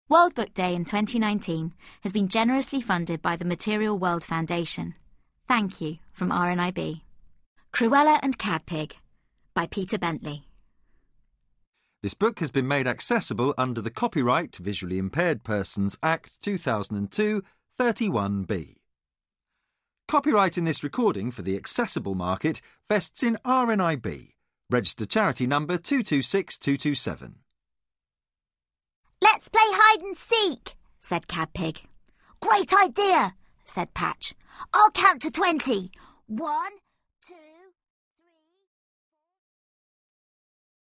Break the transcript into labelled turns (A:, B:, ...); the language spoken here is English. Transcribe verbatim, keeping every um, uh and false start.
A: World Book Day in twenty nineteen has been generously funded by the Material World Foundation. Thank you from R N I B. Cruella and Cadpig by Peter Bentley.
B: This book has been made accessible under the Copyright to Visually Impaired Persons Act two thousand two, thirty-one B. Copyright in this recording for the accessible market vests in R N I B, registered charity number two two six two two seven.
C: Let's play hide and seek, said Cadpig.
D: Great idea,
C: said Patch. I'll count to twenty.
D: One,